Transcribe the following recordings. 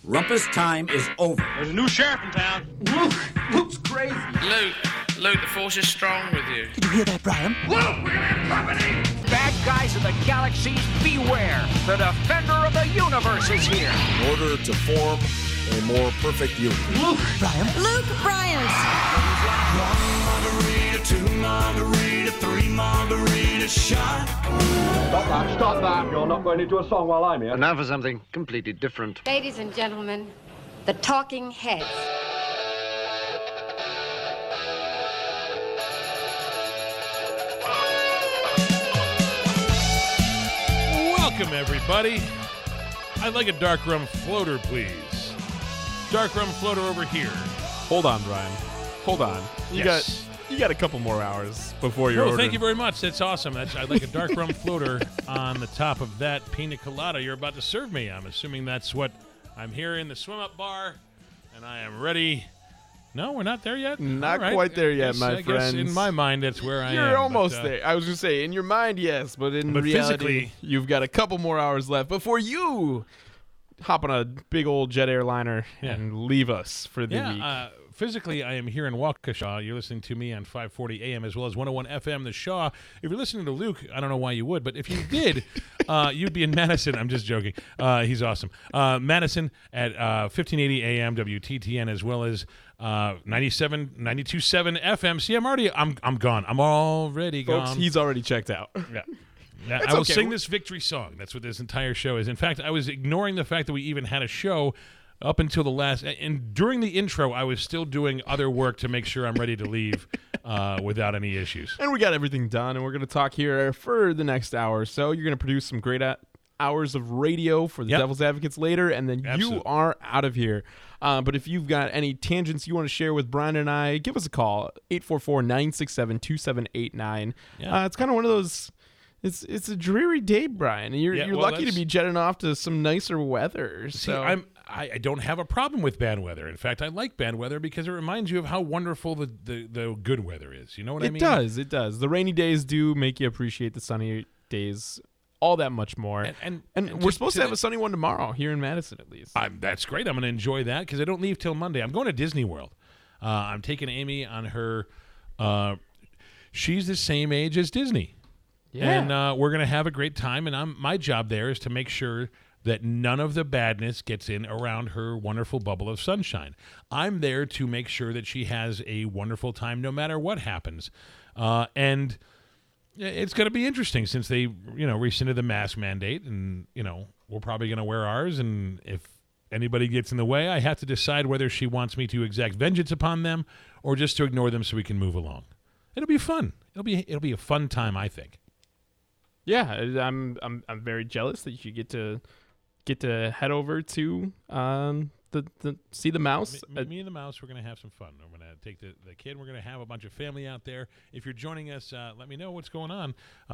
Rumpus time is over. There's a new sheriff in town. Luke's crazy. Luke, the force is strong with you. Did you hear that, Brian? Luke, we're gonna have company! Bad guys in the galaxies, beware! The defender of the universe is here! In order to form a more perfect union. Brian? Luke Bryant. 1 margarita, 2 margarita, 3 margarita shot. Stop that. You're not going into a song while I'm here. And now for something completely different. Ladies and gentlemen, the Talking Heads. Welcome, everybody. I'd like a dark rum floater, please. Dark rum floater over here. Hold on, Brian. Hold on. You got a couple more hours before your order. Thank you very much. That's awesome. I'd like a dark rum floater on the top of that pina colada you're about to serve me. I'm assuming that's what I'm here in the swim-up bar, and I am ready. No, we're not there yet? Not quite there yet, my friends. In my mind, that's where I am. You're almost there. I was going to say, in your mind, yes, but in reality, physically, you've got a couple more hours left before you hop on a big old jet airliner and leave us for the week. Physically, I am here in Waukesha. You're listening to me on 540 AM as well as 101 FM, The Shaw. If you're listening to Luke, I don't know why you would, but if you did, you'd be in Madison. I'm just joking. He's awesome. Madison at 1580 AM WTTN as well as 92.7 FM. See, I'm gone. I'm already Folks, gone. he's already checked out. Yeah. I will sing this victory song. That's what this entire show is. In fact, I was ignoring the fact that we even had a show up until the last, and during the intro, I was still doing other work to make sure I'm ready to leave without any issues. And we got everything done, and we're going to talk here for the next hour or so. You're going to produce some great hours of radio for the Devil's Advocates later, and then you are out of here. But if you've got any tangents you want to share with Brian and I, give us a call, 844-967-2789. It's kind of one of those... It's a dreary day, Brian. You're lucky to be jetting off to some nicer weather. So I don't have a problem with bad weather. In fact, I like bad weather because it reminds you of how wonderful the good weather is. You know what I mean? It does. The rainy days do make you appreciate the sunny days all that much more. And we're supposed to have a sunny one tomorrow here in Madison, at least. That's great. I'm going to enjoy that because I don't leave till Monday. I'm going to Disney World. I'm taking Amy on her. She's the same age as Disney. Yeah. And we're going to have a great time, and my job there is to make sure that none of the badness gets in around her wonderful bubble of sunshine. I'm there to make sure that she has a wonderful time no matter what happens. And it's going to be interesting since they, rescinded the mask mandate, and, we're probably going to wear ours, and if anybody gets in the way, I have to decide whether she wants me to exact vengeance upon them or just to ignore them so we can move along. It'll be fun. It'll be a fun time, I think. Yeah, I'm very jealous that you get to head over to see the mouse. Me and the mouse, we're gonna have some fun. I'm gonna take the kid. We're gonna have a bunch of family out there. If you're joining us, let me know what's going on.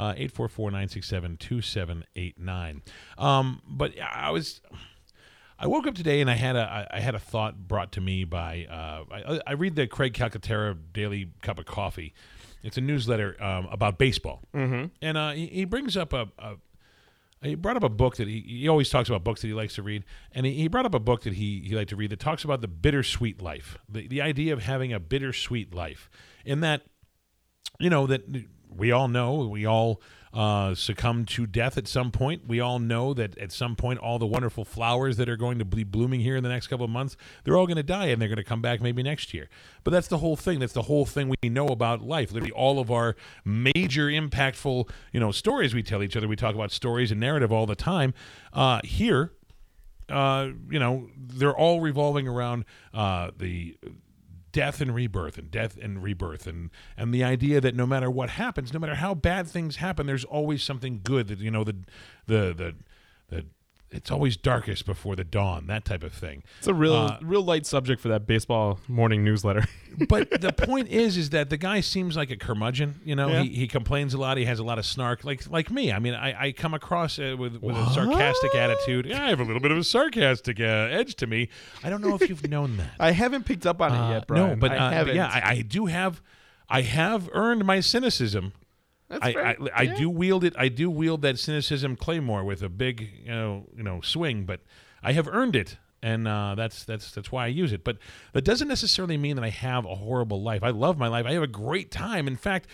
844-967-2789. But I woke up today and I had a thought brought to me by I read the Craig Calcaterra Daily Cup of Coffee. It's a newsletter about baseball, and he brings up he brought up a book that he always talks about books that he likes to read, and he brought up a book that he liked to read that talks about the bittersweet life, the idea of having a bittersweet life, in that that we all know, we all succumb to death at some point. We all know that at some point all the wonderful flowers that are going to be blooming here in the next couple of months, they're all going to die and they're going to come back maybe next year. But that's the whole thing. That's the whole thing we know about life. Literally all of our major impactful, stories we tell each other. We talk about stories and narrative all the time. Here, they're all revolving around the death and rebirth and the idea that no matter what happens, no matter how bad things happen, there's always something good that, the it's always darkest before the dawn, that type of thing. It's a real light subject for that baseball morning newsletter. But the point is that the guy seems like a curmudgeon. He complains a lot. He has a lot of snark, like me. I mean, I come across with a sarcastic attitude. Yeah, I have a little bit of a sarcastic edge to me. I don't know if you've known that. I haven't picked up on it yet, Brian. No, but I haven't. I do have. I have earned my cynicism. I do wield it. I do wield that cynicism claymore with a big, swing. But I have earned it, And that's why I use it. But that doesn't necessarily mean that I have a horrible life. I love my life. I have a great time. In fact,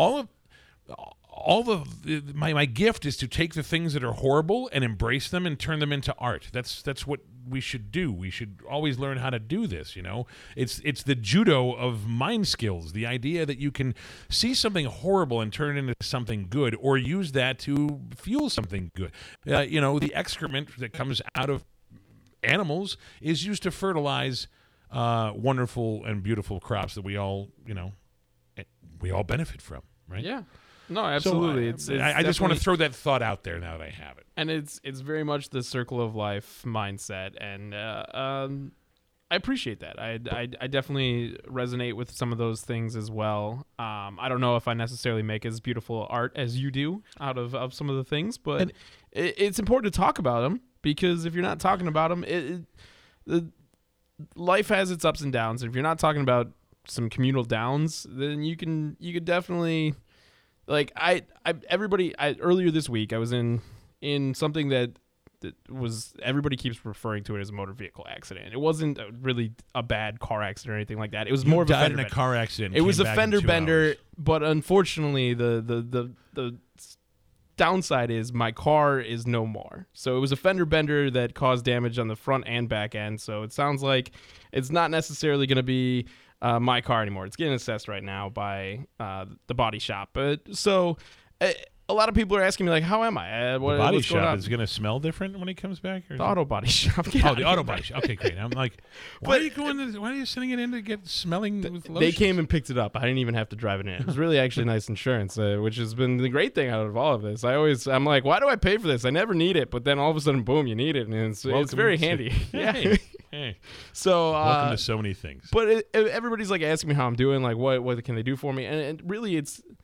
my gift is to take the things that are horrible and embrace them and turn them into art. That's what we should do. We should always learn how to do this, you know. It's the judo of mind skills. The idea that you can see something horrible and turn it into something good, or use that to fuel something good. You know, the excrement that comes out of animals is used to fertilize wonderful and beautiful crops that we all benefit from, right? Yeah. No, absolutely. So I just want to throw that thought out there now that I have it. And it's very much the circle of life mindset, and I appreciate that. I definitely resonate with some of those things as well. I don't know if I necessarily make as beautiful art as you do out of some of the things, but it's important to talk about them, because if you're not talking about them, life has its ups and downs. And if you're not talking about some communal downs, then you could definitely, like, earlier this week I was in something that was, everybody keeps referring to it as a motor vehicle accident. It wasn't really a bad car accident or anything like that. It was more of a fender bender. Car accident. It was a fender bender, but unfortunately the downside is my car is no more. So it was a fender bender that caused damage on the front and back end. So it sounds like it's not necessarily going to be my car anymore. It's getting assessed right now by the body shop. But so a lot of people are asking me, like, how am I? The body shop is going to smell different when it comes back? Or the auto body shop. The auto body shop. Okay, great. I'm like, why are you sending it in to get smelling with lotion? They came and picked it up. I didn't even have to drive it in. It was really actually nice insurance, which has been the great thing out of all of this. I'm like, why do I pay for this? I never need it. But then all of a sudden, boom, you need it. And it's very handy. Hey. So welcome to so many things. But everybody's like asking me how I'm doing, like what can they do for me? And really,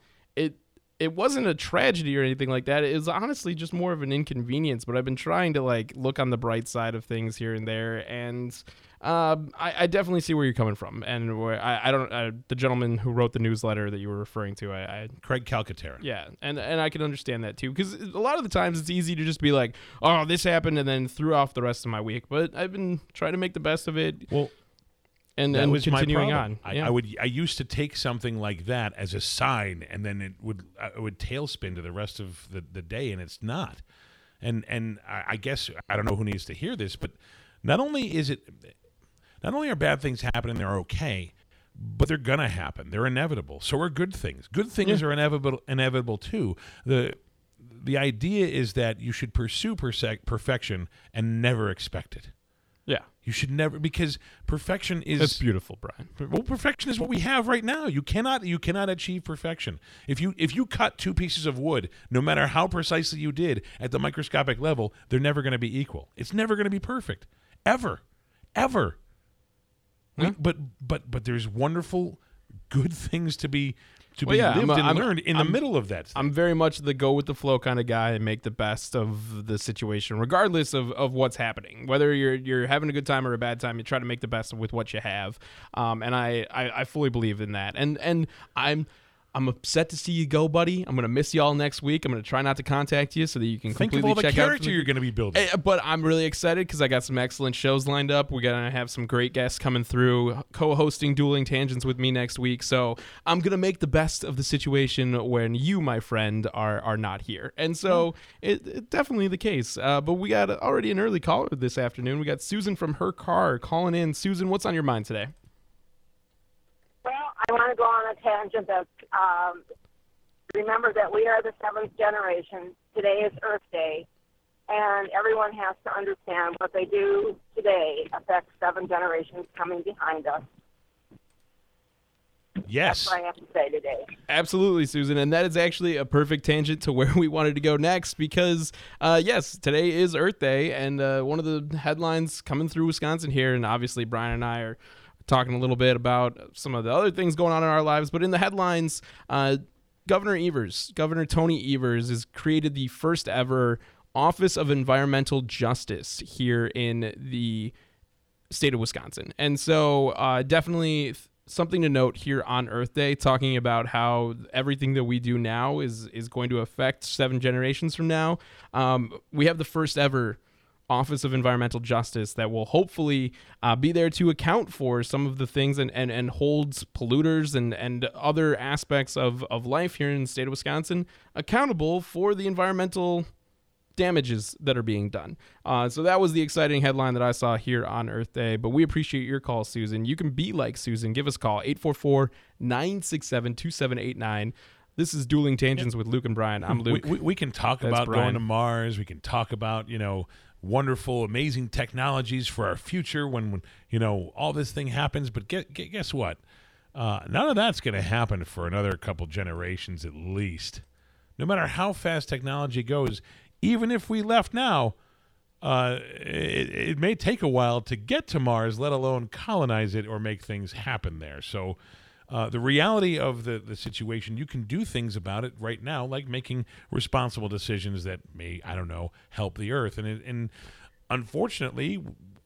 it wasn't a tragedy or anything like that. It was honestly just more of an inconvenience. But I've been trying to, like, look on the bright side of things here and there, and I definitely see where you're coming from. And where the gentleman who wrote the newsletter that you were referring to, Craig Calcaterra. Yeah, and I can understand that too, because a lot of the times it's easy to just be like, oh, this happened, and then threw off the rest of my week. But I've been trying to make the best of it. Well. And that was continuing my on. Yeah. I used to take something like that as a sign, and then it would tailspin to the rest of the day, and it's not. And I guess I don't know who needs to hear this, but not only are bad things happening, they're okay, but they're gonna happen. They're inevitable. So are good things. Good things are inevitable too. The idea is that you should pursue perfection and never expect it. Yeah. You should never, because perfection is... That's beautiful, Brian. Well, perfection is what we have right now. You cannot achieve perfection. If you cut two pieces of wood, no matter how precisely you did at the microscopic level, they're never going to be equal. It's never going to be perfect. Ever. Huh? But there's wonderful, good things to be lived and learned in the middle of that. I'm very much the go with the flow kind of guy and make the best of the situation, regardless of what's happening. Whether you're having a good time or a bad time, you try to make the best with what you have. And I fully believe in that. And I'm upset to see you go, buddy. I'm going to miss you all next week. I'm going to try not to contact you so that you can think completely of all the check out character you're going to be building. But I'm really excited because I got some excellent shows lined up. We're going to have some great guests coming through, co-hosting Dueling Tangents with me next week. So I'm going to make the best of the situation when you, my friend, are not here. And so it's definitely the case. But we got already an early caller this afternoon. We got Susan from Her Car calling in. Susan, what's on your mind today? Well, I want to go on a tangent of remember that we are the seventh generation. Today is Earth Day, and everyone has to understand what they do today affects 7 generations coming behind us. Yes. That's what I have to say today. Absolutely, Susan. And that is actually a perfect tangent to where we wanted to go next because, yes, today is Earth Day, and one of the headlines coming through Wisconsin here, and obviously Brian and I are talking a little bit about some of the other things going on in our lives, but in the headlines, Governor Tony Evers has created the first ever Office of Environmental Justice here in the state of Wisconsin. And so definitely something to note here on Earth Day, talking about how everything that we do now is going to affect 7 generations from now. We have the first ever Office of Environmental Justice that will hopefully be there to account for some of the things and holds polluters and other aspects of life here in the state of Wisconsin accountable for the environmental damages that are being done. So that was the exciting headline that I saw here on Earth Day. But we appreciate your call, Susan. You can be like Susan. Give us a call, 844-967-2789. This is Dueling Tangents with Luke and Brian. I'm Luke. We can talk about Brian. going to Mars. We can talk about, wonderful, amazing technologies for our future when all this thing happens. But guess what? None of that's going to happen for another couple generations at least. No matter how fast technology goes, even if we left now, it may take a while to get to Mars, let alone colonize it or make things happen there. So the reality of the situation, you can do things about it right now, like making responsible decisions that may, help the Earth. And unfortunately,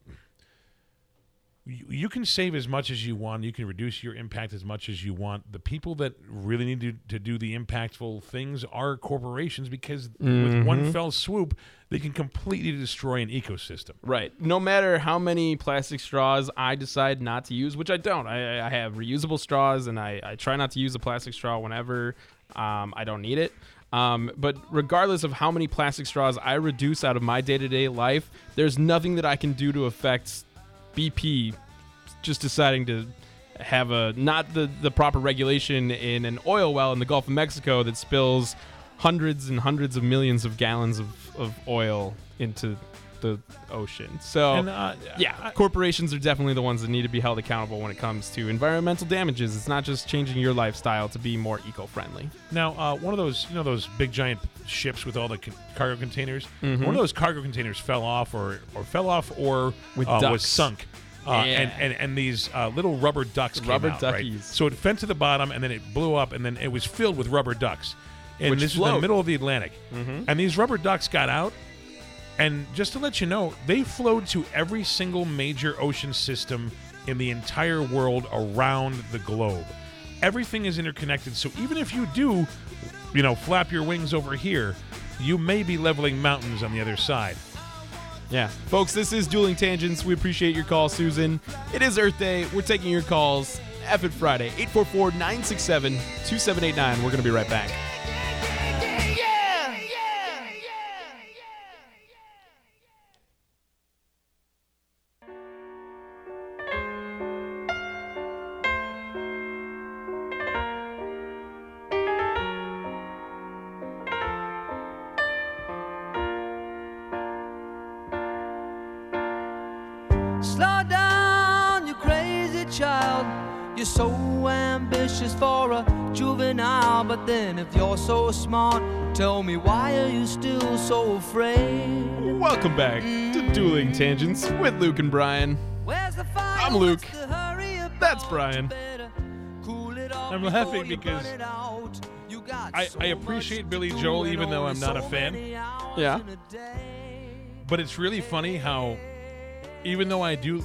you can save as much as you want. You can reduce your impact as much as you want. The people that really need to do the impactful things are corporations, because with one fell swoop, they can completely destroy an ecosystem. Right. No matter how many plastic straws I decide not to use, which I don't. I have reusable straws, and I try not to use a plastic straw whenever I don't need it. But regardless of how many plastic straws I reduce out of my day-to-day life, there's nothing that I can do to affect BP just deciding to have not the proper regulation in an oil well in the Gulf of Mexico that spills hundreds and hundreds of millions of gallons of oil into the ocean. So, corporations are definitely the ones that need to be held accountable when it comes to environmental damages. It's not just changing your lifestyle to be more eco-friendly. Now, one of those, those big giant ships with all the cargo containers, one of those cargo containers fell off or was sunk. And these little rubber ducks came out, duckies. Right? So it fell to the bottom, and then it blew up, and then it was filled with rubber ducks. And this was in the middle of the Atlantic. And these rubber ducks got out, and just to let you know, they flowed to every single major ocean system in the entire world around the globe. Everything is interconnected, so even if you do, flap your wings over here, you may be leveling mountains on the other side. Yeah. Folks, this is Dueling Tangents. We appreciate your call, Susan. It is Earth Day. We're taking your calls. F it Friday, 844-967-2789. We're going to be right back. Slow down, you crazy child. You're so ambitious for a juvenile. But then if you're so smart, tell me, why are you still so afraid? Welcome back to Dueling Tangents with Luke and Brian. I'm Luke. That's Brian. I'm laughing because I appreciate Billy Joel, even though I'm not a fan. Yeah. But it's really funny how, even though I do,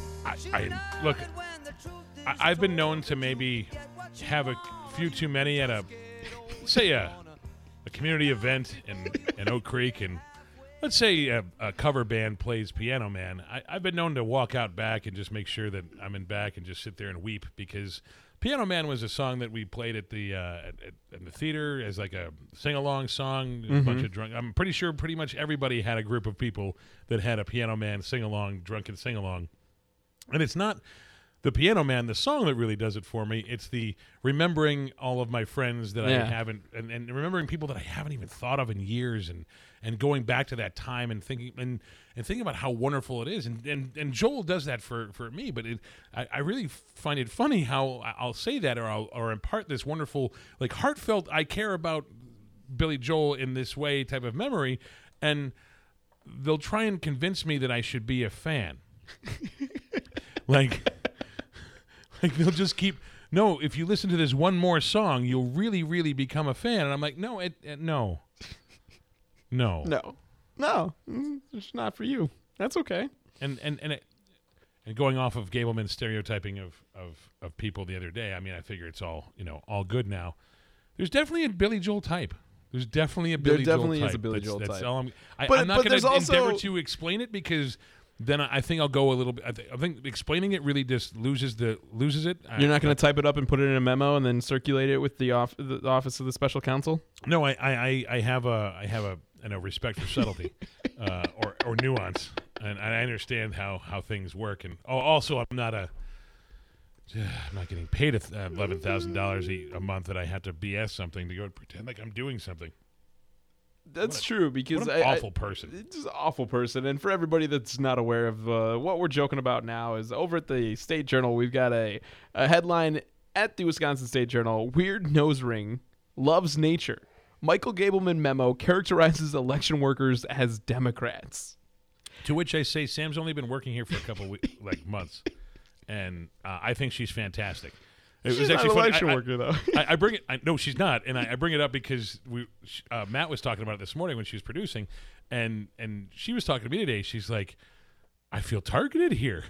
I've been known to maybe have a few too many at a community event in Oak Creek, and let's say a cover band plays Piano Man. I've been known to walk out back and just make sure that I'm in back and just sit there and weep, because Piano Man was a song that we played at the in the theater as like a sing-along song. A bunch of drunk. I'm pretty sure pretty much everybody had a group of people that had a Piano Man sing-along, drunken sing-along. And it's not the Piano Man, the song, that really does it for me. It's the remembering all of my friends that I haven't, and remembering people that I haven't even thought of in years, and going back to that time and thinking about how wonderful it is. And Joel does that for me, but I really find it funny how I'll say that or impart this wonderful, like, heartfelt, I care about Billy Joel in this way type of memory, and they'll try and convince me that I should be a fan. like they'll just keep, no, if you listen to this one more song, you'll really, really become a fan. And I'm like, no, No. It's not for you. That's okay. And going off of Gableman's stereotyping of people the other day, I mean, I figure it's all good now. There's definitely a Billy Joel type. There's definitely a Billy Joel type. There definitely is a Billy Joel type. All I'm not going to endeavor to explain it because then I think I'll go a little bit. I think explaining it really just loses it. You're not going to type it up and put it in a memo and then circulate it with the office of the special counsel? No, I have a respect for subtlety or nuance, and I understand how things work. And also, I'm not getting paid $11,000 a month that I have to BS something to go pretend like I'm doing something. That's true because what an awful person. It's just an awful person. And for everybody that's not aware of what we're joking about now is over at the State Journal, we've got a headline at the Wisconsin State Journal: Weird nose ring loves nature. Michael Gableman memo characterizes election workers as Democrats. To which I say, Sam's only been working here for a couple months, and I think she's fantastic. She's not an election worker, though. I bring it. No, she's not, and I bring it up because Matt was talking about it this morning when she was producing, and she was talking to me today. She's like, "I feel targeted here.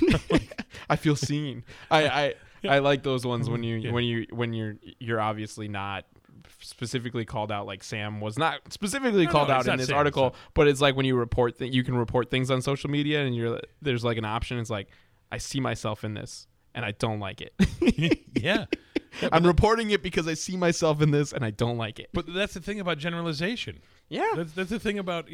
I feel seen." I like those ones when you're obviously not specifically called out, like Sam was not specifically called out in this article, but it's like when you report you can report things on social media, and there's like an option. It's like, I see myself in this, and I don't like it. Yeah. I'm reporting it because I see myself in this, and I don't like it. But that's the thing about generalization. Yeah. That's the thing about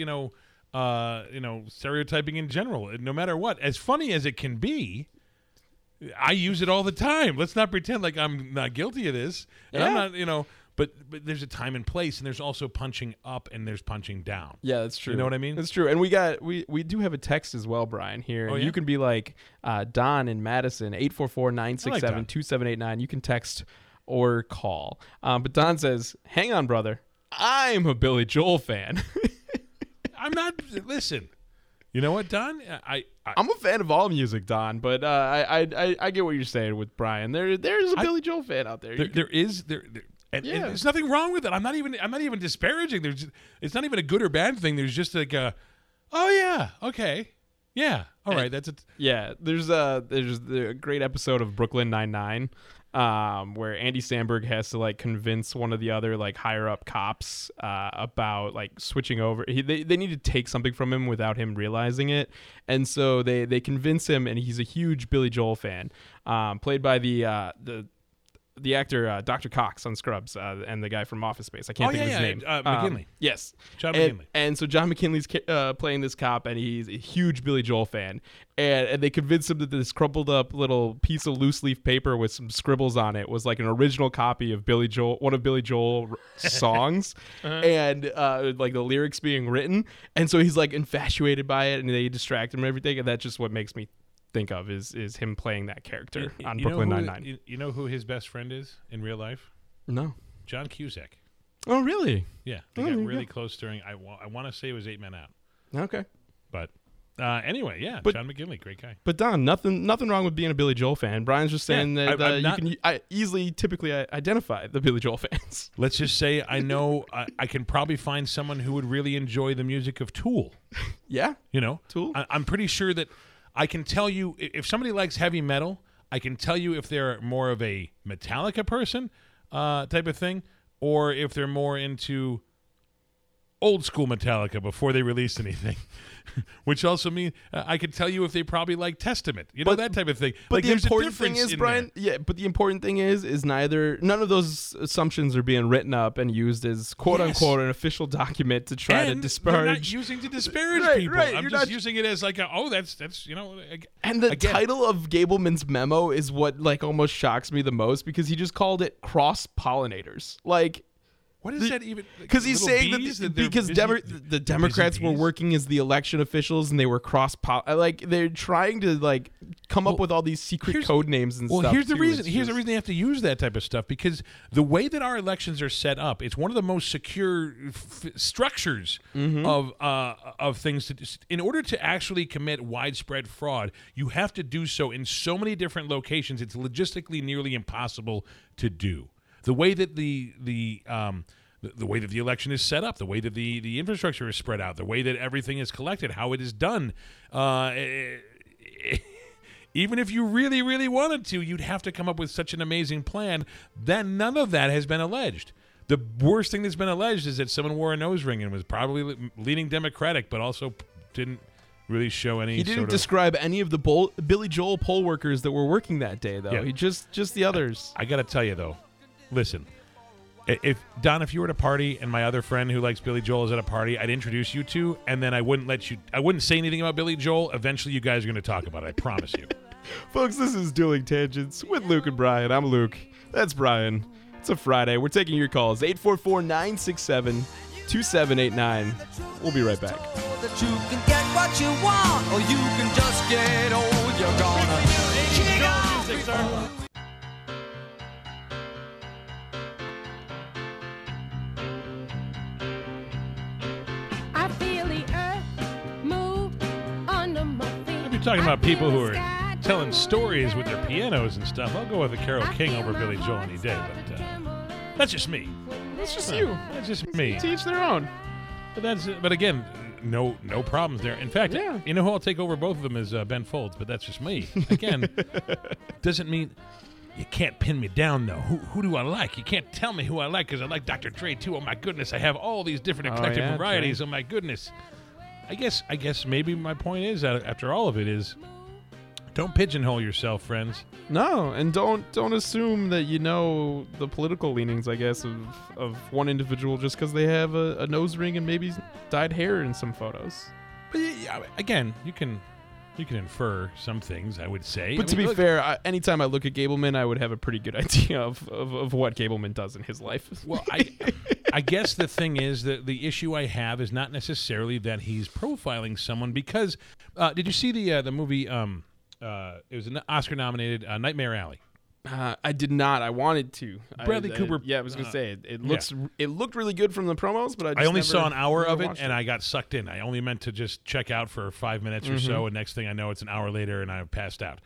stereotyping in general. No matter what, as funny as it can be, I use it all the time. Let's not pretend like I'm not guilty of this. And I'm not, But there's a time and place, and there's also punching up and there's punching down. Yeah, that's true. You know what I mean? That's true. And we do have a text as well, Brian, here. Oh, and yeah? you can be like Don in Madison, 844-967-2789. You can text or call. But Don says, "Hang on, brother. I'm a Billy Joel fan." I'm not. Listen. You know what, Don? I'm a fan of all music, Don, but I get what you're saying with Brian. There's a Billy Joel fan out there. There is. And there's nothing wrong with it. I'm not even disparaging. It's not even a good or bad thing. There's just like oh yeah, okay, yeah, all right. That's it. Yeah, there's a great episode of Brooklyn Nine-Nine, where Andy Samberg has to like convince one of the other like higher up cops about like switching over. They need to take something from him without him realizing it, and so they convince him, and he's a huge Billy Joel fan, played by the actor Dr. Cox on Scrubs, and the guy from Office Space. I can't think of his name. McKinley. Yes. John McKinley. And so John McKinley's playing this cop, and he's a huge Billy Joel fan. And they convinced him that this crumpled up little piece of loose leaf paper with some scribbles on it was like an original copy of one of Billy Joel's songs, and like the lyrics being written. And so he's like infatuated by it, and they distract him and everything. And that's just what makes me think of is him playing that character on Brooklyn Nine-Nine. You know who his best friend is in real life? No. John Cusack. Oh, really? Yeah. They got really close during, I want to say it was 8 Men Out. Okay. But anyway, yeah, John McGinley, great guy. But Don, nothing wrong with being a Billy Joel fan. Brian's just saying that you can easily, typically identify the Billy Joel fans. Let's just say I know I can probably find someone who would really enjoy the music of Tool. Yeah. Tool. I'm pretty sure that I can tell you if somebody likes heavy metal, I can tell you if they're more of a Metallica person type of thing, or if they're more into old school Metallica before they released anything. Which also means I could tell you if they probably like Testament, that type of thing. But like, the important thing is, Brian, but the important thing is none of those assumptions are being written up and used as quote unquote an official document to try to disparage. They're not using to disparage people. Right, I'm just using it as like that's And the title of Gableman's memo is what like almost shocks me the most because he just called it cross pollinators. Like. What is that even? Because he's saying that because the Democrats were working as the election officials and they were they're trying to come up with all these secret code names and stuff. Well, here's the reason. Here's the reason they have to use that type of stuff because the way that our elections are set up, it's one of the most secure structures of things. In order to actually commit widespread fraud, you have to do so in so many different locations. It's logistically nearly impossible to do. The way that the way that the election is set up, the way that the infrastructure is spread out, the way that everything is collected, how it is done, even if you really, really wanted to, you'd have to come up with such an amazing plan that none of that has been alleged. The worst thing that's been alleged is that someone wore a nose ring and was probably leaning Democratic, but also didn't really show any. He didn't describe any of the Billy Joel poll workers that were working that day, though. Yeah. He just the others. I got to tell you, though, listen. If you were at a party and my other friend who likes Billy Joel is at a party, I'd introduce you to, and then I wouldn't say anything about Billy Joel. Eventually, you guys are going to talk about it. I promise you. Folks, this is Dueling Tangents with Luke and Brian. I'm Luke. That's Brian. It's a Friday. We're taking your calls. 844-967-2789. We'll be right back. That you can get what you want, or you can just get old. You're gonna kick off before. I feel the earth move under my feet. If you're talking about people who are telling stories with their pianos and stuff, I'll go with a Carole King over Billy Joel any day, but that's just me. That's just you. That's just me. To each their own. But again, no problems there. In fact, you know who I'll take over both of them is Ben Folds, but that's just me. Again, doesn't mean you can't pin me down, though. Who do I like? You can't tell me who I like because I like Dr. Dre, too. Oh, my goodness. I have all these different eclectic varieties. Dre. Oh, my goodness. I guess maybe my point is, after all of it, is don't pigeonhole yourself, friends. No, and don't assume that you know the political leanings, I guess, of one individual just because they have a nose ring and maybe dyed hair in some photos. But again, you can infer some things, I would say. But to be fair, anytime I look at Gableman, I would have a pretty good idea of what Gableman does in his life. Well, I guess the thing is that the issue I have is not necessarily that he's profiling someone because did you see the movie? It was an Oscar-nominated Nightmare Alley. I did not. I wanted to. Bradley Cooper. I was going to say it looked really good from the promos, but I only saw an hour of it, and I got sucked in. I only meant to just check out for 5 minutes or so, and next thing I know, it's an hour later, and I passed out.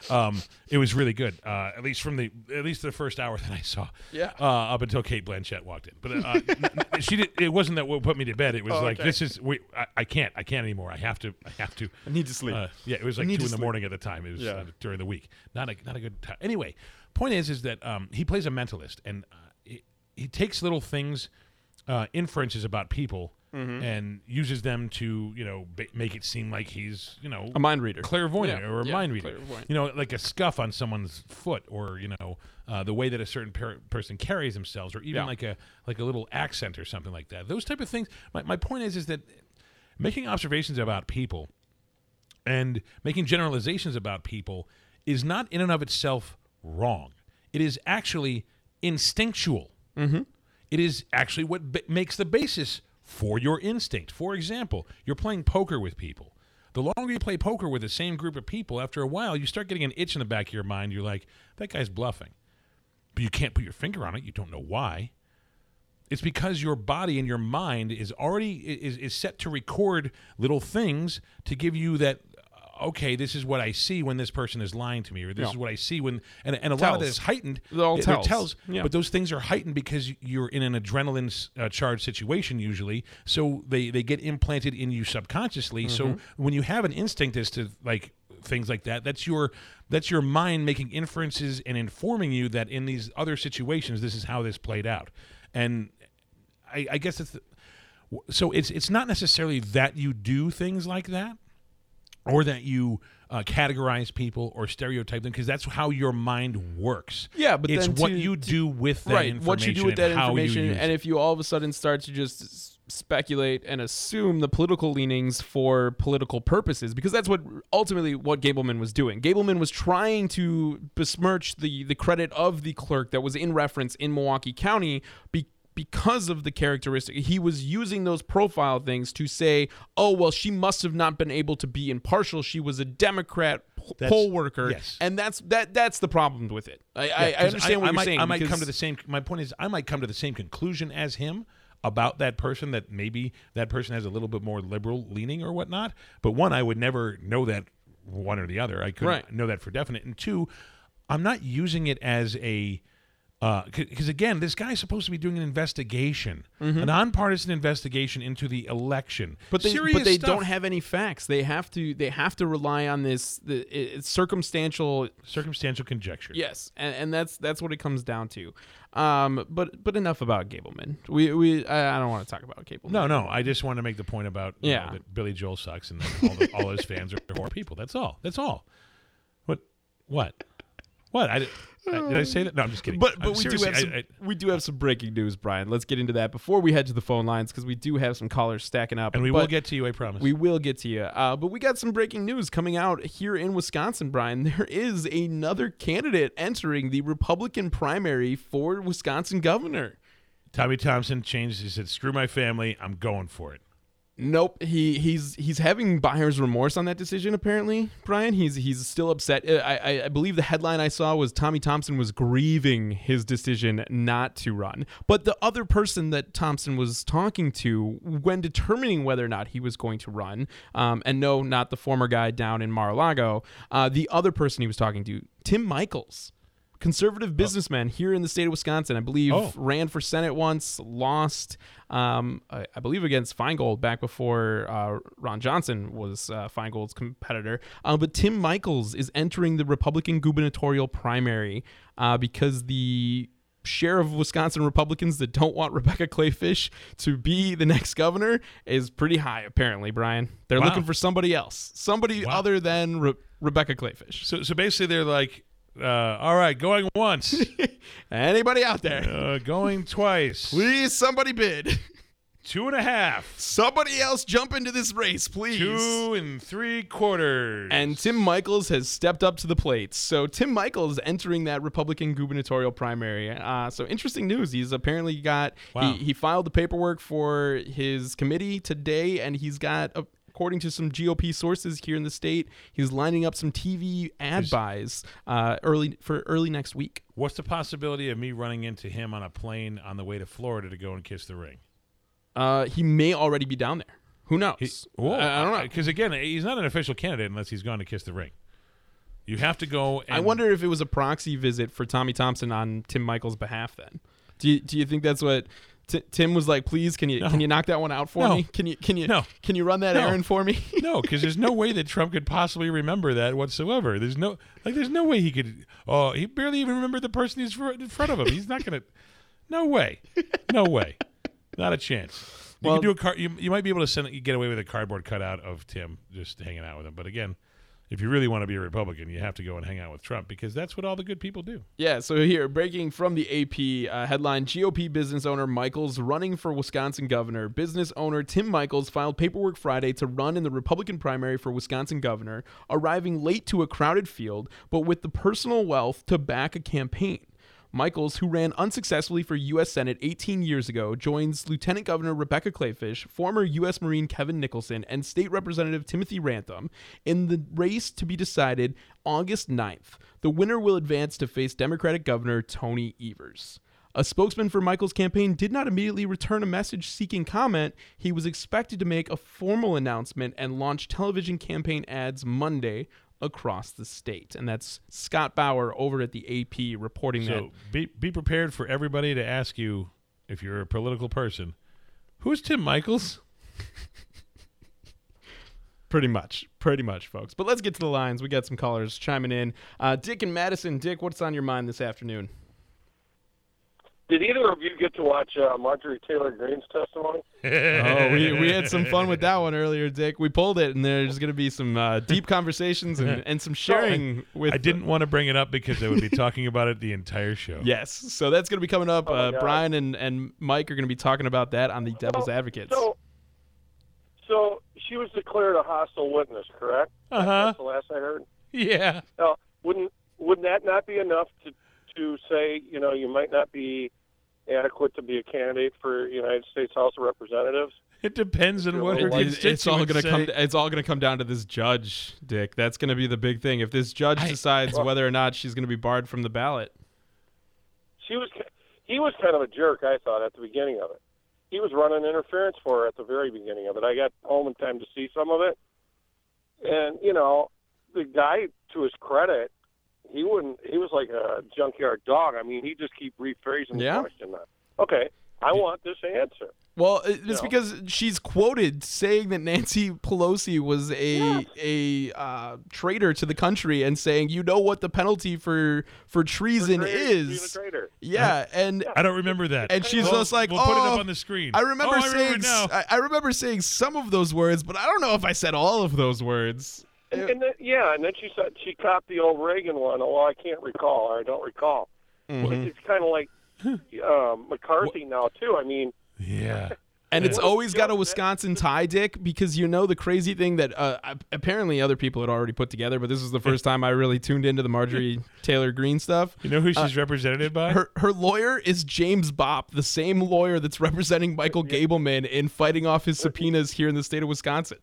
It was really good, at least the first hour that I saw. Yeah. Up until Cate Blanchett walked in, but she did. It wasn't that what put me to bed. It was this is. I can't anymore. I have to. I need to sleep. It was like 2 in the morning at the time. It was during the week. Not a good time. Anyway. Point is that he plays a mentalist, and he takes little things, inferences about people, and uses them to make it seem like he's a mind reader, clairvoyant, or a mind reader. Like a scuff on someone's foot, or the way that a certain person carries themselves, or even like a little accent or something like that. Those type of things. My point is that making observations about people and making generalizations about people is not in and of itself wrong. It is actually instinctual. It is actually what makes the basis for your instinct. For example, you're playing poker with people. The longer you play poker with the same group of people, after a while, you start getting an itch in the back of your mind. You're like, that guy's bluffing. But you can't put your finger on it. You don't know why. It's because your body and your mind is already is set to record little things to give you that, okay, this is what I see when this person is lying to me, or this is what I see when, and a lot of that is heightened. It all tells. But those things are heightened because you're in an adrenaline charged situation usually, so they get implanted in you subconsciously. So when you have an instinct as to things like that, that's your mind making inferences and informing you that in these other situations, this is how this played out. And I guess it's not necessarily that you do things like that, or that you categorize people or stereotype them, because that's how your mind works. Yeah, but it's then what you do with that information. What you do with that information, and it. If you all of a sudden start to just speculate and assume the political leanings for political purposes, because that's ultimately what Gableman was doing. Gableman was trying to besmirch the credit of the clerk that was in reference in Milwaukee County because of the characteristic. He was using those profile things to say, oh, well, she must have not been able to be impartial. She was a Democrat poll worker. Yes. And that's the problem with it. I understand what you're saying. My point is, I might come to the same conclusion as him about that person, that maybe that person has a little bit more liberal leaning or whatnot. But one, I would never know that one or the other. I couldn't know that for definite. And two, I'm not using it as a Because, again, this guy's supposed to be doing an investigation, Mm-hmm. a nonpartisan investigation into the election. But they Serious stuff. don't have any facts. They have to rely on it's circumstantial conjecture. Yes, and that's what it comes down to. But enough about Gableman. I don't want to talk about Gableman. No. I just want to make the point about that Billy Joel sucks and that all his fans are horrible people. That's all. What? Did I say that? No, I'm just kidding. But we do have some breaking news, Brian. Let's get into that before we head to the phone lines because we do have some callers stacking up. And we will get to you, I promise. We will get to you. But we got some breaking news coming out here in Wisconsin, Brian. There is another candidate entering the Republican primary for Wisconsin governor. Tommy Thompson changed. He said, "Screw my family. I'm going for it." Nope, he's having buyer's remorse on that decision. Apparently, Brian, he's still upset. I believe the headline I saw was Tommy Thompson was grieving his decision not to run. But the other person that Thompson was talking to when determining whether or not he was going to run, and no, not the former guy down in Mar-a-Lago, the other person he was talking to, Tim Michels. Conservative businessman here in the state of Wisconsin, I believe, ran for Senate once, lost, I believe, against Feingold back before Ron Johnson was Feingold's competitor. But Tim Michels is entering the Republican gubernatorial primary because the share of Wisconsin Republicans that don't want Rebecca Kleefisch to be the next governor is pretty high, apparently, Brian. They're looking for somebody else, other than Rebecca Kleefisch. So basically they're like, all right, going once. Anybody out there? Going twice. Please, somebody bid. 2.5. Somebody else jump into this race, please. 2 3/4. And Tim Michels has stepped up to the plate. So Tim Michels is entering that Republican gubernatorial primary. So interesting news. He's apparently got, he filed the paperwork for his committee today, and he's got according to some GOP sources here in the state, he's lining up some TV ad buys early next week. What's the possibility of me running into him on a plane on the way to Florida to go and kiss the ring? He may already be down there. Who knows? I don't know. Because, again, he's not an official candidate unless he's gone to kiss the ring. You have to go and... I wonder if it was a proxy visit for Tommy Thompson on Tim Michels' behalf then. Do you think that's what... Tim was like, please, can you knock that one out for me? Can you run that errand for me? No, because there's no way that Trump could possibly remember that whatsoever. There's no way he could. Oh, he barely even remembered the person who's in front of him. He's not gonna. No way. Not a chance. You can do you might be able to get away with a cardboard cutout of Tim just hanging out with him. But again, if you really want to be a Republican, you have to go and hang out with Trump because that's what all the good people do. Yeah, so here, breaking from the AP headline, GOP business owner Michels running for Wisconsin governor. Business owner Tim Michels filed paperwork Friday to run in the Republican primary for Wisconsin governor, arriving late to a crowded field, but with the personal wealth to back a campaign. Michels, who ran unsuccessfully for U.S. Senate 18 years ago, joins Lieutenant Governor Rebecca Kleefisch, former U.S. Marine Kevin Nicholson, and State Representative Timothy Rantham in the race to be decided August 9th. The winner will advance to face Democratic Governor Tony Evers. A spokesman for Michels' campaign did not immediately return a message seeking comment. He was expected to make a formal announcement and launch television campaign ads Monday across the state. And that's Scott Bauer over at the AP reporting that. So be prepared for everybody to ask you, if you're a political person, who's Tim Michels? Pretty much, folks. But let's get to the lines. We got some callers chiming in. Dick and Madison. Dick, what's on your mind this afternoon? Did either of you get to watch Marjorie Taylor Greene's testimony? We had some fun with that one earlier, Dick. We pulled it, and there's going to be some deep conversations and some sharing with... I didn't want to bring it up because I would be talking about it the entire show. Yes, so that's going to be coming up. Brian and Mike are going to be talking about that on the Devil's Advocates. So she was declared a hostile witness, correct? That's the last I heard? Yeah. Wouldn't that not be enough to say, you might not be adequate to be a candidate for United States House of Representatives? It depends on what her constituents it's all going to come down to this judge, Dick. That's going to be the big thing. If this judge decides whether or not she's going to be barred from the ballot. He was kind of a jerk, I thought, at the beginning of it. He was running interference for her at the very beginning of it. I got home in time to see some of it. And, the guy, to his credit, he was like a junkyard dog. I mean, he just keep rephrasing the question. Okay, I want this answer. Well, it's because she's quoted saying that Nancy Pelosi was a traitor to the country and saying, you know what the penalty for treason is. Being a traitor. Yeah, and I don't remember that. And she's just like, we'll put it up on the screen. I remember I remember saying some of those words, but I don't know if I said all of those words. And then she said she copied the old Reagan one. Oh, well, I can't recall, or I don't recall. Mm-hmm. It's kind of like McCarthy now too. I mean. Yeah. And it's always got a Wisconsin tie, Dick, because the crazy thing that apparently other people had already put together, but this is the first time I really tuned into the Marjorie Taylor Greene stuff. You know who she's represented by? Her lawyer is James Bopp, the same lawyer that's representing Michael Gableman in fighting off his subpoenas here in the state of Wisconsin.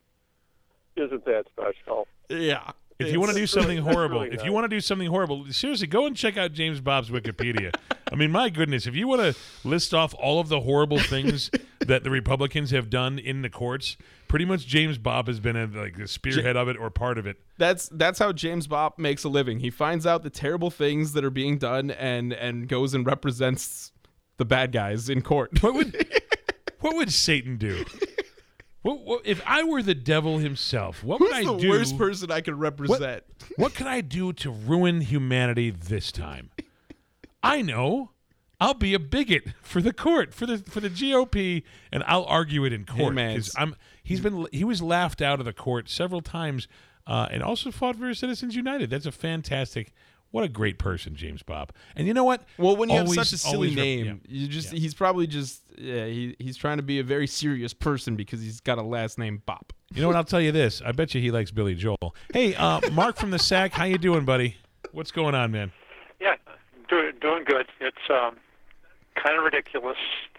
Isn't that special? Yeah. If you want to do something horrible, seriously, go and check out James Bobb's Wikipedia. I mean, my goodness, if you want to list off all of the horrible things that the Republicans have done in the courts, pretty much James Bobb has been the spearhead of it or part of it. That's how James Bopp makes a living. He finds out the terrible things that are being done and goes and represents the bad guys in court. What would Satan do? What, if I were the devil himself, what would I do? Who's the worst person I could represent? What could I do to ruin humanity this time? I know. I'll be a bigot for the court, for the GOP, and I'll argue it in court. Because he was laughed out of the court several times, and also fought for Citizens United. That's a fantastic. What a great person, James Bopp. And you know what? Well, when you have such a silly name, he's probably just he's trying to be a very serious person because he's got a last name Bopp. You know what? I'll tell you this. I bet you he likes Billy Joel. Hey, Mark from the Sack, how you doing, buddy? What's going on, man? Yeah, doing good. It's kind of ridiculous.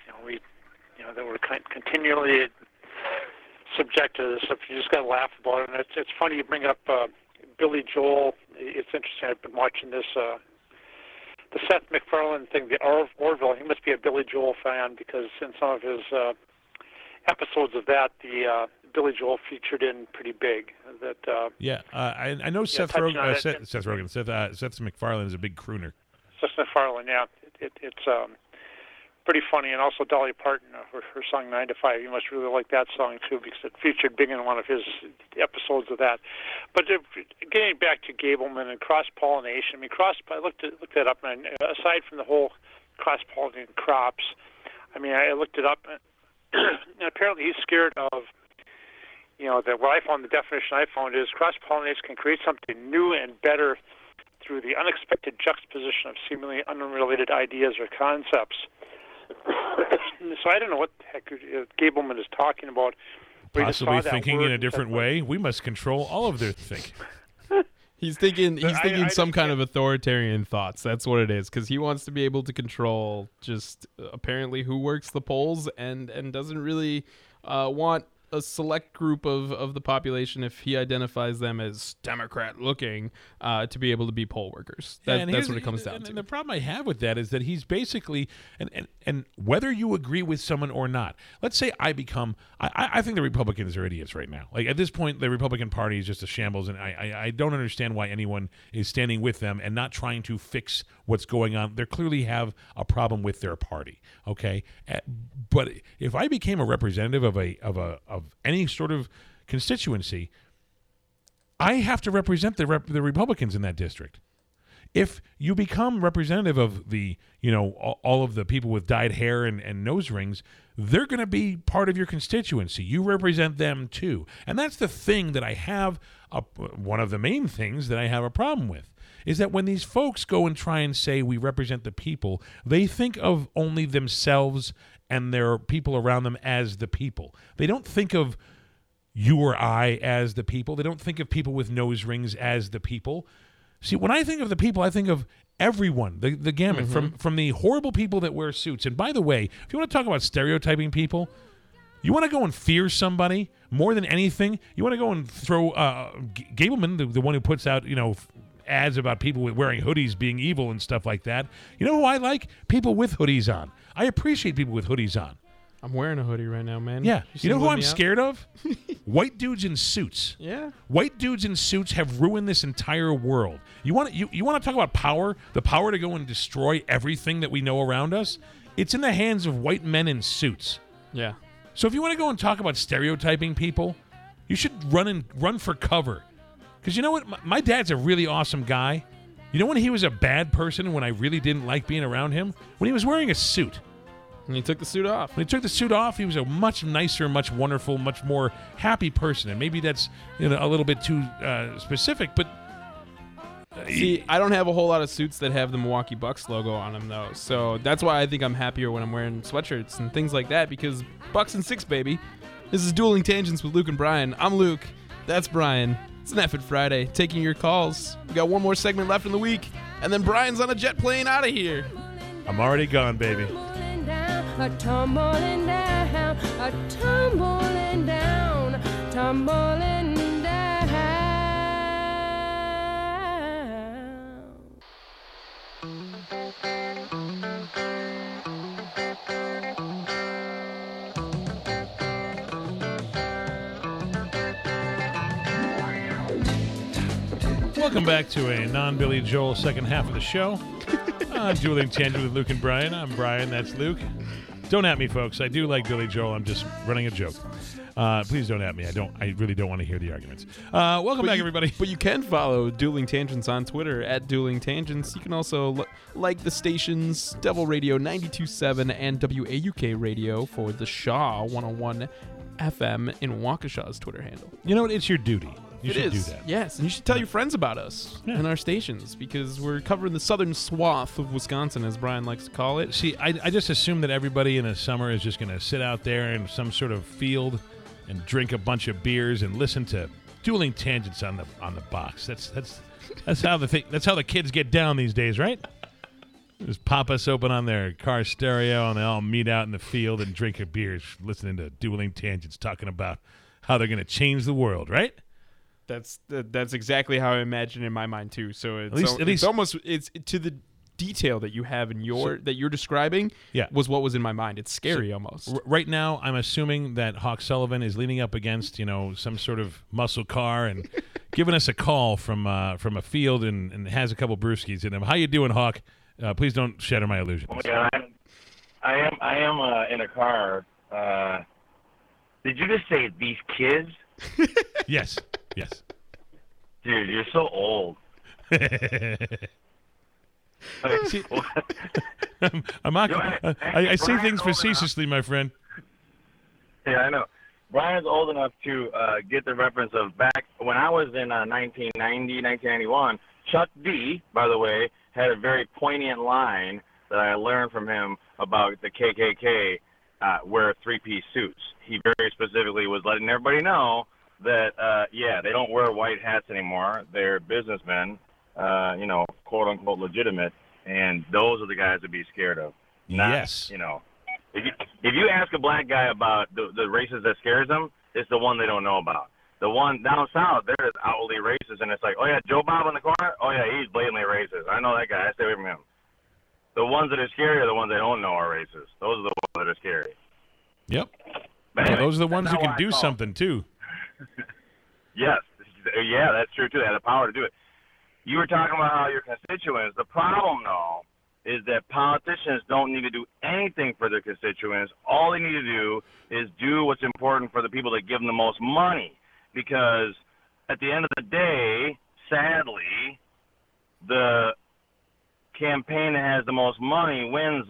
That we're continually subject to this stuff. You just got to laugh about it. And it's funny you bring up Billy Joel. It's interesting. I've been watching this, the Seth MacFarlane thing, the Orville. He must be a Billy Joel fan because in some of his episodes of that, the Billy Joel featured in pretty big. I know Seth MacFarlane is a big crooner. Seth MacFarlane, yeah. It's pretty funny, and also Dolly Parton, her song 9 to 5. You must really like that song too because it featured big in one of his episodes of that. But getting back to Gableman and cross-pollination, I looked that up, and aside from the whole cross-pollinating crops, I looked it up, and apparently he's scared of, that what I found, the definition I found is cross-pollination can create something new and better through the unexpected juxtaposition of seemingly unrelated ideas or concepts. So I don't know what the heck Gableman is talking about. Possibly thinking in a different way. We must control all of their thinking. He's thinking some kind of authoritarian thoughts. That's what it is, because he wants to be able to control just apparently who works the polls and doesn't really want a select group of the population, if he identifies them as Democrat-looking, to be able to be poll workers. That's what it comes down to. And the problem I have with that is that he's basically, and whether you agree with someone or not, let's say I think the Republicans are idiots right now. Like at this point, the Republican Party is just a shambles, and I don't understand why anyone is standing with them and not trying to fix what's going on. They clearly have a problem with their party, okay? But if I became a representative of any sort of constituency, I have to represent the Republicans in that district. If you become representative of the, all of the people with dyed hair and nose rings, they're going to be part of your constituency. You represent them too. And that's the thing that I have, one of the main things that I have a problem with, is that when these folks go and try and say we represent the people, they think of only themselves and their people around them as the people. They don't think of you or I as the people. They don't think of people with nose rings as the people. See, when I think of the people, I think of everyone, the gamut, from the horrible people that wear suits. And by the way, if you want to talk about stereotyping people, you want to go and fear somebody more than anything, you want to go and throw Gableman, the one who puts out, ads about people wearing hoodies being evil and stuff like that. You know who I like? People with hoodies on. I appreciate people with hoodies on. I'm wearing a hoodie right now, man. Yeah. You know who I'm scared of? White dudes in suits. Yeah. White dudes in suits have ruined this entire world. You want to talk about power? The power to go and destroy everything that we know around us? It's in the hands of white men in suits. Yeah. So if you want to go and talk about stereotyping people, you should run for cover. Because you know what? My dad's a really awesome guy. You know when he was a bad person, when I really didn't like being around him? When he was wearing a suit. And he took the suit off. When he took the suit off, he was a much nicer, much wonderful, much more happy person. And maybe that's a little bit too specific, but... See, I don't have a whole lot of suits that have the Milwaukee Bucks logo on them, though. So that's why I think I'm happier when I'm wearing sweatshirts and things like that, because Bucks and Six, baby. This is Dueling Tangents with Luke and Brian. I'm Luke. That's Brian. It's an Effort Friday, taking your calls. We got one more segment left in the week, and then Brian's on a jet plane out of here. I'm already gone, baby. A tumbling down, a tumbling down, tumbling down. Welcome back to a non-Billy Joel second half of the show. Dueling Tangent with Luke and Brian. I'm Brian, that's Luke. Don't at me, folks. I do like Billy Joel. I'm just running a joke. Please don't at me. I really don't want to hear the arguments. Welcome back, everybody. But you can follow Dueling Tangents on Twitter at Dueling Tangents. You can also like the stations Devil Radio 92.7 and WAUK Radio for the Shaw 101 FM in Waukesha's Twitter handle. You know what? It's your duty. You should do that. Yes, and you should tell your friends about us and our stations, because we're covering the southern swath of Wisconsin, as Brian likes to call it. See, I just assume that everybody in the summer is just going to sit out there in some sort of field and drink a bunch of beers and listen to Dueling Tangents on the box. That's how the kids get down these days, right? Just pop us open on their car stereo and they all meet out in the field and drink a beer, listening to Dueling Tangents talking about how they're going to change the world, right? That's exactly how I imagine in my mind too. So At least almost to the detail that you have in that you're describing. Yeah. Was what was in my mind. It's scary almost. Right now, I'm assuming that Hawk Sullivan is leaning up against some sort of muscle car and giving us a call from a field and has a couple brewskis in him. How you doing, Hawk? Please don't shatter my illusion. Oh my God, I am in a car. Did you just say these kids? Yes. Dude, you're so old. I say things facetiously, my friend. Yeah, I know. Brian's old enough to get the reference of back when I was in 1990, 1991. Chuck D, by the way, had a very poignant line that I learned from him about the KKK wear three-piece suits. He very specifically was letting everybody know that, they don't wear white hats anymore. They're businessmen, quote-unquote legitimate, and those are the guys to be scared of. Yes. If you ask a black guy about the races that scares them, it's the one they don't know about. The one down south, they're just outwardly racist, and it's like, oh, yeah, Joe Bob in the corner? Oh, yeah, he's blatantly racist. I know that guy. I stay away from him. The ones that are scary are the ones they don't know are racist. Those are the ones that are scary. Yep. Anyway, those are the ones who can do something, too. Yes. Yeah, that's true, too. They have the power to do it. You were talking about how your constituents, the problem, though, is that politicians don't need to do anything for their constituents. All they need to do is do what's important for the people that give them the most money. Because at the end of the day, sadly, the campaign that has the most money wins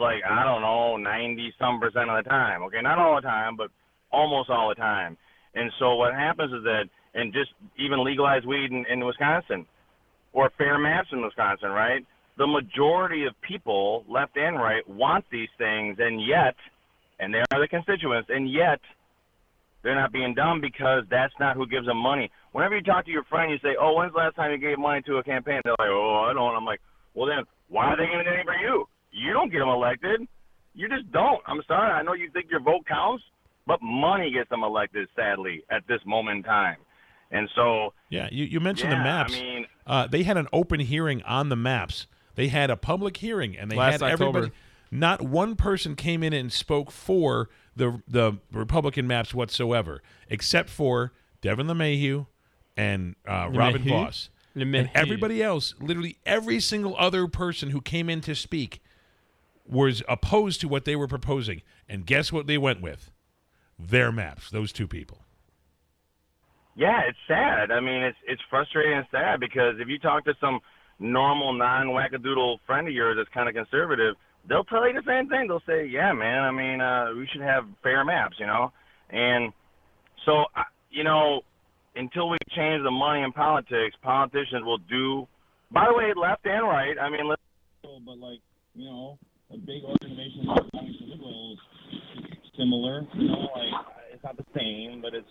90-some% of the time. Okay, not all the time, but almost all the time. And so what happens is that, and just even legalize weed in Wisconsin, or fair maps in Wisconsin, right? The majority of people, left and right, want these things, and they are the constituents, and yet they're not being done because that's not who gives them money. Whenever you talk to your friend, you say, oh, when's the last time you gave money to a campaign? They're like, oh, I don't. I'm like, well, then why are they going to do anything for you? You don't get them elected. You just don't. I'm sorry. I know you think your vote counts, but money gets them elected, sadly, at this moment in time. And so... Yeah, you mentioned the maps. I mean, they had an open hearing on the maps. They had a public hearing, and they had everybody... Not one person came in and spoke for the Republican maps whatsoever, except for Devin LeMahieu and Robin Voss. And everybody else, literally every single other person who came in to speak was opposed to what they were proposing. And guess what they went with? Their maps, those two people. Yeah, it's sad. I mean, it's frustrating and sad because if you talk to some normal, non-wackadoodle friend of yours that's kind of conservative, they'll tell you the same thing. They'll say, yeah, man, I mean, we should have fair maps, you know? And so, you know, until we change the money in politics, politicians will do, by the way, left and right. I mean, but like, you know, a big organization like the Liberals is similar, you know, like, it's not the same, but it's,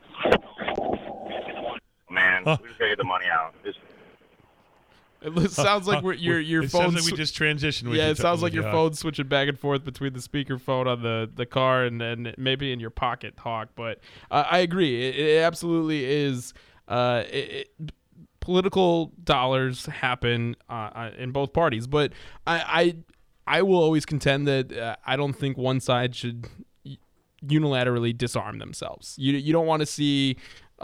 man, we just gotta get the money out. It sounds like your phone. Sounds like we just transitioned. Yeah, it sounds like your phone's switching back and forth between the speakerphone on the car and maybe in your pocket, Hawk. But I agree. It absolutely is. Political dollars happen in both parties, but I will always contend that I don't think one side should unilaterally disarm themselves. You don't want to see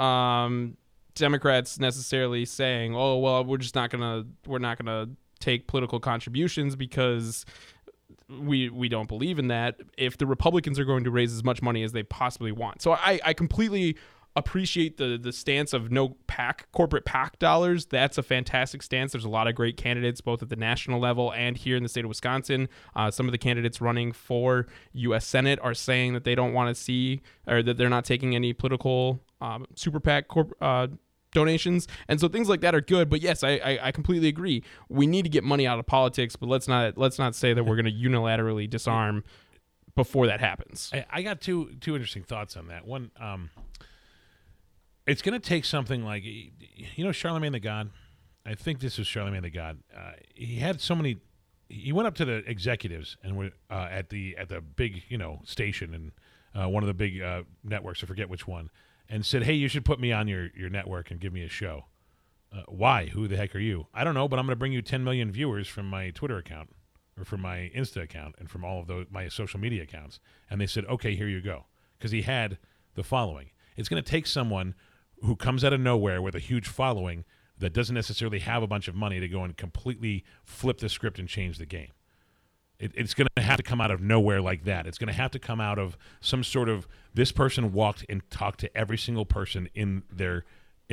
Democrats necessarily saying, "Oh, well, we're not gonna take political contributions because we don't believe in that." If the Republicans are going to raise as much money as they possibly want, so I completely appreciate the stance of no corporate PAC dollars. That's a fantastic stance. There's a lot of great candidates both at the national level and here in the state of Wisconsin. Some of the candidates running for U.S. Senate are saying that they don't want to see, or that they're not taking any political super PAC donations, and so things like that are good. But yes, I completely agree. We need to get money out of politics, but let's not say that we're going to unilaterally disarm before that happens. I got two interesting thoughts on that. One, it's going to take something like, you know, Charlemagne the God. I think this was Charlemagne the God. He had so many. He went up to the executives and at the big, you know, station and one of the big networks. I forget which one. And said, hey, you should put me on your network and give me a show. Why? Who the heck are you? I don't know, but I'm going to bring you 10 million viewers from my Twitter account or from my Insta account and from all of my social media accounts. And they said, okay, here you go. Because he had the following. It's going to take someone who comes out of nowhere with a huge following that doesn't necessarily have a bunch of money to go and completely flip the script and change the game. It's going to have to come out of nowhere like that. It's going to have to come out of some sort of, this person walked and talked to every single person in their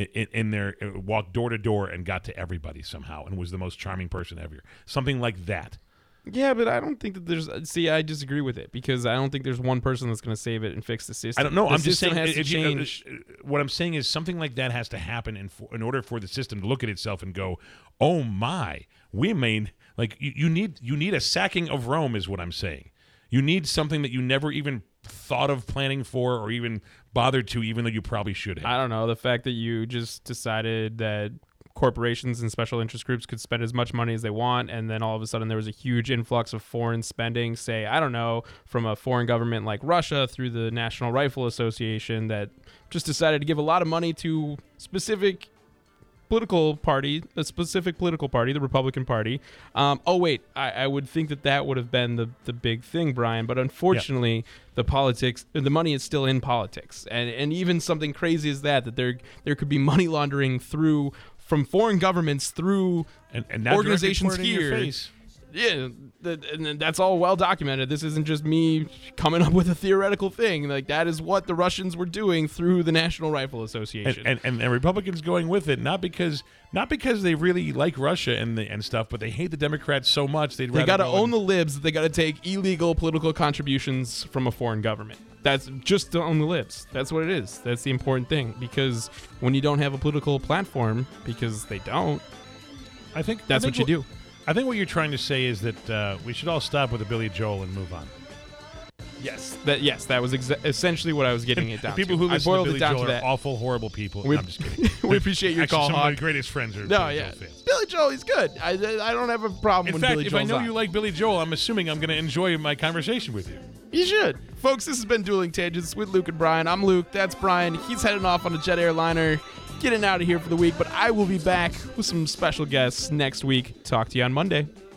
walked door to door and got to everybody somehow and was the most charming person ever. Something like that. Yeah, but I don't think that there's. See, I disagree with it because I don't think there's one person that's going to save it and fix the system. I don't know. I'm just saying. Has to change. What I'm saying is something like that has to happen in order for the system to look at itself and go, "Oh my, we made like you need a sacking of Rome," is what I'm saying. You need something that you never even thought of planning for or even bothered to, even though you probably should have. I don't know. The fact that you just decided that corporations and special interest groups could spend as much money as they want, and then all of a sudden there was a huge influx of foreign spending, say, I don't know, from a foreign government like Russia through the National Rifle Association that just decided to give a lot of money to a specific political party, the Republican Party. I would think that would have been the big thing, Brian, but unfortunately the money is still in politics, and even something crazy as that there could be money laundering from foreign governments through and organizations here. Yeah, and that's all well documented. This isn't just me coming up with a theoretical thing. Like, that is what the Russians were doing through the National Rifle Association. And Republicans going with it, not because they really like Russia and stuff, but they hate the Democrats so much they got to own the libs. They got to take illegal political contributions from a foreign government. That's just to own the libs. That's what it is. That's the important thing, because when you don't have a political platform, because they don't, I think that's what you do. I think what you're trying to say is that we should all stop with the Billy Joel and move on. Yes, that was essentially what I was getting it down people to. Who listen to Billy Joel are awful, horrible people. No, I'm just kidding. We appreciate your call, some Hawk. of my greatest friends are Billy Joel fans. Billy Joel, he's good. I don't have a problem with Billy Joel. In fact, if I know you like Billy Joel, I'm assuming I'm going to enjoy my conversation with you. You should. Folks, this has been Dueling Tangents with Luke and Brian. I'm Luke. That's Brian. He's heading off on a jet airliner, getting out of here for the week, but I will be back with some special guests next week. Talk to you on Monday.